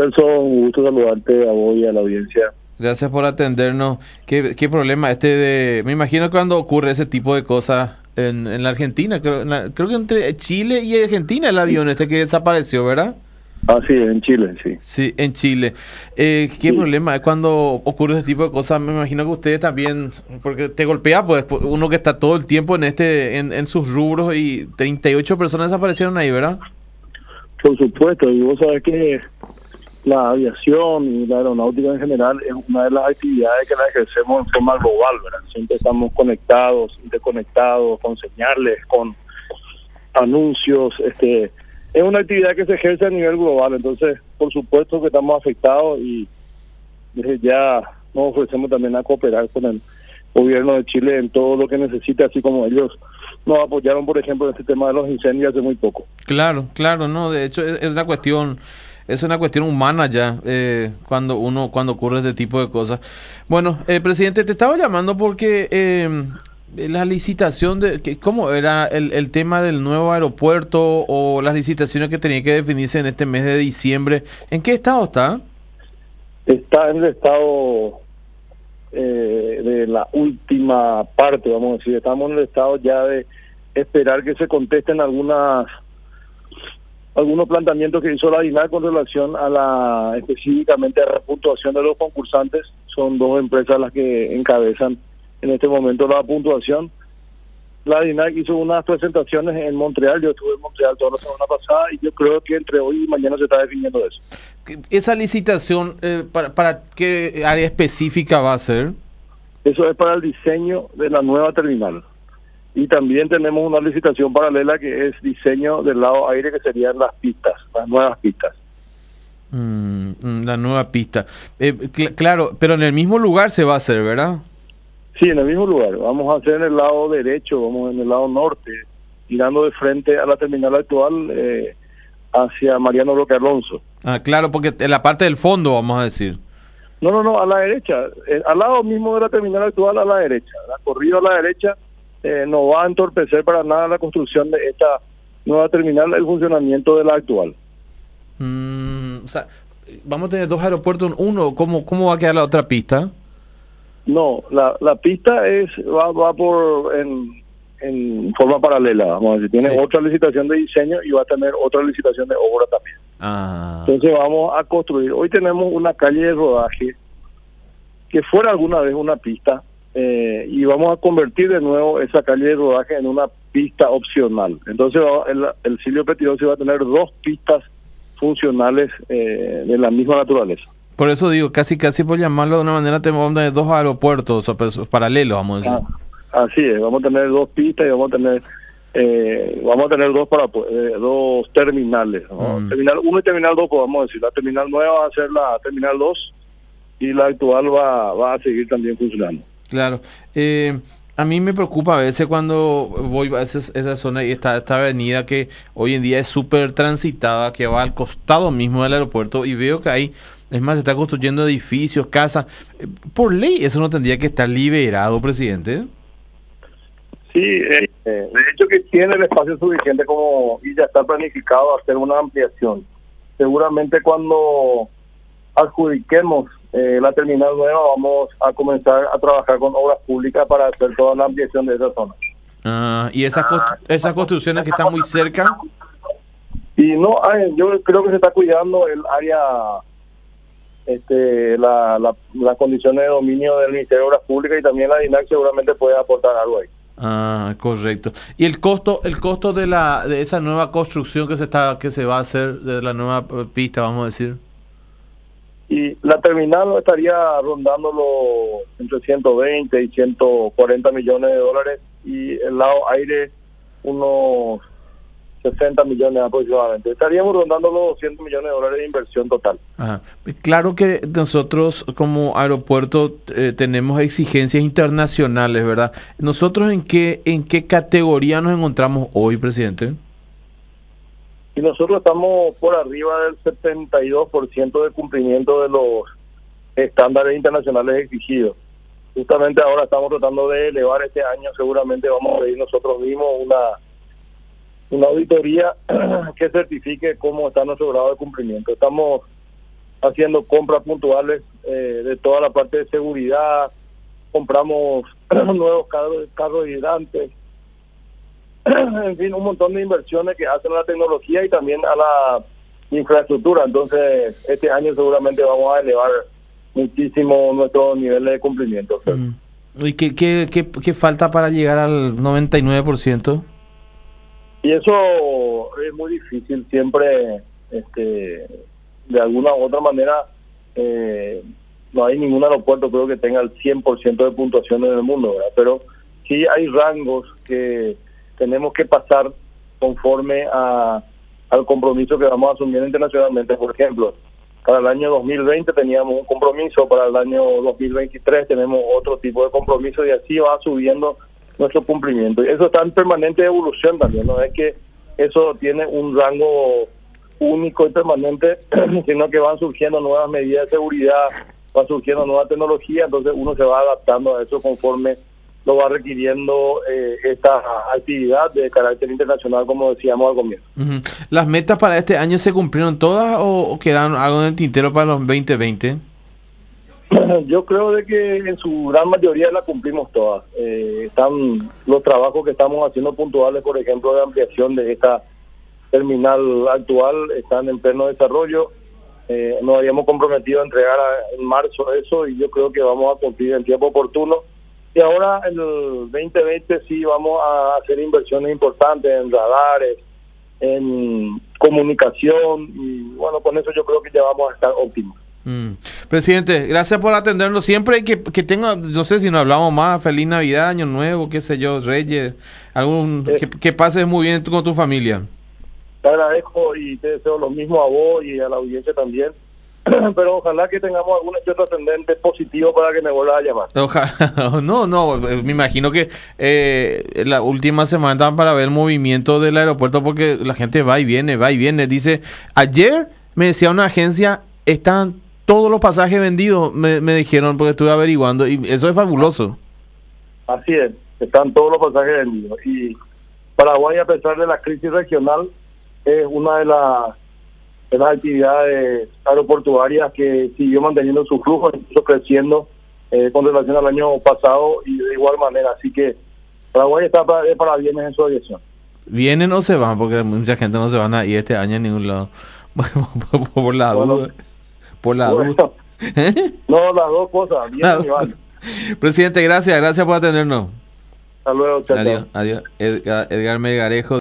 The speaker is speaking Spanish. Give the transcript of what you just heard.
Celso, un gusto saludarte a vos y a la audiencia. Gracias por atendernos. ¿Qué problema me imagino cuando ocurre ese tipo de cosas en la Argentina, creo que entre Chile y Argentina el avión que desapareció, ¿verdad? Sí, en Chile, sí. Sí, en Chile. ¿Qué Sí. problema es cuando ocurre ese tipo de cosas? Me imagino que ustedes también, porque te golpea, pues uno que está todo el tiempo en sus rubros y 38 personas desaparecieron ahí, ¿verdad? Por supuesto, y vos sabés que la aviación y la aeronáutica en general es una de las actividades que la ejercemos en forma global, ¿verdad? Siempre estamos conectados, interconectados, con señales, con anuncios, es una actividad que se ejerce a nivel global, entonces por supuesto que estamos afectados y desde ya nos ofrecemos también a cooperar con el gobierno de Chile en todo lo que necesite, así como ellos nos apoyaron, por ejemplo, en este tema de los incendios hace muy poco. Claro, claro, no, de hecho es una cuestión humana ya, cuando ocurre este tipo de cosas. Bueno, presidente, te estaba llamando porque la licitación ¿cómo era el tema del nuevo aeropuerto o las licitaciones que tenían que definirse en este mes de diciembre? ¿En qué estado está? Está en el estado de la última parte, vamos a decir. Estamos en el estado ya de esperar que se contesten algunos planteamientos que hizo la DINAC con relación a específicamente a la puntuación de los concursantes. Son dos empresas las que encabezan en este momento la puntuación. La DINAC hizo unas presentaciones en Montreal, yo estuve en Montreal toda la semana pasada y yo creo que entre hoy y mañana se está definiendo eso. ¿Esa licitación para qué área específica va a ser? Eso es para el diseño de la nueva terminal. Y también tenemos una licitación paralela que es diseño del lado aire, que serían las pistas, las nuevas pistas. La nueva pista. Claro, pero en el mismo lugar se va a hacer, ¿verdad? Sí, en el mismo lugar. Vamos a hacer en el lado derecho, vamos en el lado norte, tirando de frente a la terminal actual hacia Mariano Roque Alonso. Claro, porque en la parte del fondo, vamos a decir. No, a la derecha, al lado mismo de la terminal actual, a la derecha. La corrida a la derecha no va a entorpecer para nada la construcción de esta nueva terminal, el funcionamiento de la actual. O sea, vamos a tener dos aeropuertos en uno. ¿Cómo va a quedar la otra pista? No, la pista va por en forma paralela, vamos a decir. Tiene Sí. otra licitación de diseño y va a tener otra licitación de obra también. Entonces vamos a construir. Hoy tenemos una calle de rodaje que fuera alguna vez una pista y vamos a convertir de nuevo esa calle de rodaje en una pista opcional. Entonces el Silvio Pettirossi va a tener dos pistas funcionales de la misma naturaleza. Por eso digo, casi por llamarlo de una manera, tenemos dos aeropuertos paralelos, vamos a decir. Así es, vamos a tener dos pistas y vamos a tener dos terminales, ¿no? Terminal 1 y terminal 2, podemos decir. La terminal nueva va a ser la terminal 2 y la actual va a seguir también funcionando. Claro. A mí me preocupa a veces cuando voy a esa zona y esta avenida que hoy en día es súper transitada, que va al costado mismo del aeropuerto, y veo que es más, se está construyendo edificios, casas. Por ley eso no tendría que estar liberado, presidente. Sí, de hecho que tiene el espacio suficiente y ya está planificado hacer una ampliación. Seguramente cuando adjudiquemos la terminal nueva vamos a comenzar a trabajar con obras públicas para hacer toda la ampliación de esa zona. Y esas construcciones que están muy cerca. Y no, yo creo que se está cuidando el área, las condiciones de dominio del Ministerio de Obras Públicas, y también la DINAC seguramente puede aportar algo ahí. Correcto. ¿Y el costo de esa nueva construcción que se va a hacer, de la nueva pista, vamos a decir? Y la terminal estaría rondándolo entre 120 y 140 millones de dólares, y el lado aire unos 60 millones aproximadamente. Estaríamos rondando los 200 millones de dólares de inversión total. Claro que nosotros como aeropuerto tenemos exigencias internacionales, ¿verdad? ¿Nosotros en qué categoría nos encontramos hoy, presidente? Y nosotros estamos por arriba del 72% de cumplimiento de los estándares internacionales exigidos. Justamente ahora estamos tratando de elevar este año, seguramente vamos a pedir nosotros mismos una auditoría que certifique cómo está nuestro grado de cumplimiento. Estamos haciendo compras puntuales de toda la parte de seguridad, compramos nuevos carros hidrantes, en fin, un montón de inversiones que hacen a la tecnología y también a la infraestructura. Entonces, este año seguramente vamos a elevar muchísimo nuestros niveles de cumplimiento. ¿Y qué falta para llegar al 99%? Y eso es muy difícil, siempre, de alguna u otra manera, no hay ningún aeropuerto creo que tenga el 100% de puntuación en el mundo, ¿verdad? Pero sí hay rangos que tenemos que pasar conforme al compromiso que vamos asumiendo internacionalmente. Por ejemplo, para el año 2020 teníamos un compromiso, para el año 2023 tenemos otro tipo de compromiso y así va subiendo nuestro cumplimiento. Y eso está en permanente evolución también, no es que eso tiene un rango único y permanente, sino que van surgiendo nuevas medidas de seguridad, va surgiendo nueva tecnología, entonces uno se va adaptando a eso conforme lo va requiriendo esta actividad de carácter internacional, como decíamos al comienzo. ¿Las metas para este año se cumplieron todas o quedaron algo en el tintero para los 2020? Yo creo de que en su gran mayoría la cumplimos todas. Están los trabajos que estamos haciendo puntuales, por ejemplo, de ampliación de esta terminal actual, están en pleno desarrollo. Nos habíamos comprometido a entregar en marzo eso y yo creo que vamos a cumplir en tiempo oportuno. Y ahora en el 2020 sí vamos a hacer inversiones importantes en radares, en comunicación y bueno, con eso yo creo que ya vamos a estar óptimos. Presidente, gracias por atendernos siempre y que tenga, no sé si nos hablamos más, feliz Navidad, Año Nuevo, qué sé yo, Reyes, que pases muy bien con tu familia. Te agradezco y te deseo lo mismo a vos y a la audiencia también. Pero ojalá que tengamos algún hecho trascendente positivo para que me vuelvas a llamar. Ojalá, no, me imagino que la última semana estaban para ver el movimiento del aeropuerto porque la gente va y viene. Dice, ayer me decía una agencia, están todos los pasajes vendidos, me dijeron porque estuve averiguando y eso es fabuloso. Así es, están todos los pasajes vendidos. Y Paraguay, a pesar de la crisis regional, es una de las actividades aeroportuarias que siguió manteniendo su flujo, incluso creciendo con relación al año pasado y de igual manera. Así que Paraguay está para bienes en su aviación. ¿Vienen o se van? Porque mucha gente no se van a ir este año en ningún lado. Por la duda. No, las dos cosas. Vienen y van. Presidente, gracias por atendernos. Hasta luego. Adiós. Edgar Melgarejo.